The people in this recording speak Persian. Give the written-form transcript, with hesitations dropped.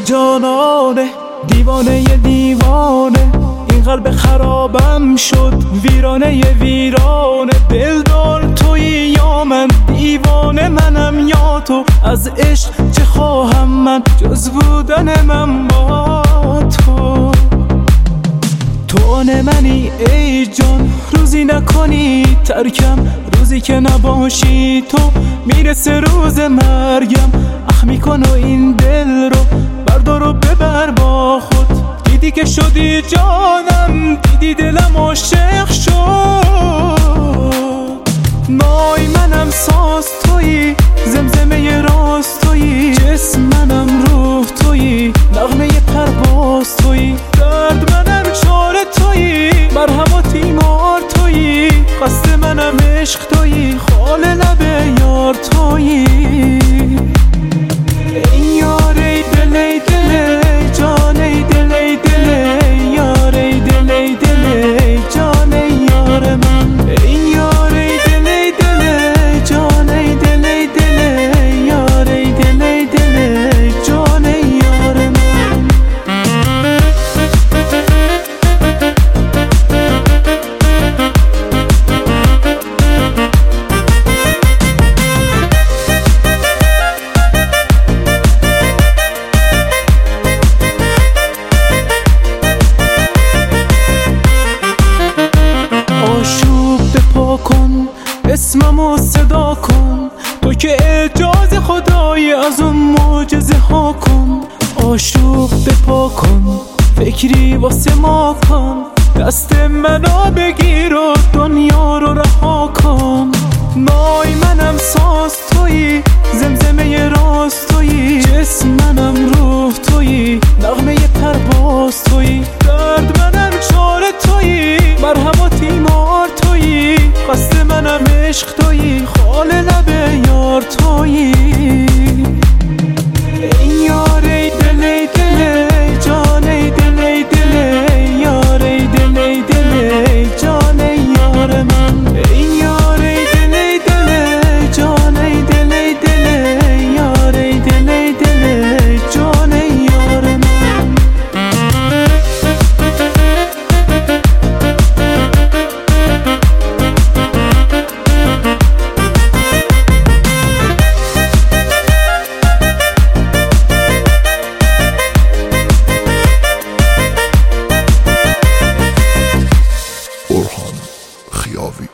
جانانه، دیوانه دیوانه، این قلب خرابم شد ویرانه ویرانه. دلدار تویی یا من، دیوانه منم یا تو، از عشق چه خواهم من جز بودن من با تو. تو آن منی ای جان، روزی نکنی ترکم، روزی که نباشی تو میرسه روز مرگم. اخ میکن و این دل رو بردار و ببر با خود، دیدی که شدی جانم، دیدی دلم عاشق شد. نای منم ساز تویی، زمزمه راست تویی، جسم منم روح تویی، نغمه پرواز تویی، درد منم چاره تویی، مرهم و تیمار تویی، قصد منم عشق تویی، خال لب یار تویی. ای یار ای دل ای دل جان ای دل ای دل یار ای دل ای دل جان یار من. ای یار ای دل ای دل جان ای دل ای دل یار ای دل ای دل جان یار من. آشوب بپا کن، اسممو صدا کن، تو که اعجاز خدایی، از اون معجزه ها کن. آشوب بپا کن، فکری واسه ما کن، دست منو بگیر و دنیا رو رها کن. نای منم ساز تویی، زمزمه راست تویی، جسم منم روح تویی، نغمه پرواز تویی، درد منم چاره تویی، مرهم و تیمار تویی، قصد منم عشق تویی، خال لب یار تویی. ای یار ای دل ای دل جان ای دل ای دل یار ای دل ای دل جان یار من. ای یار ای دل ای دل جان ای دل ای دل یار ای دل ای دل جان یار من. Orhan Khiyavi.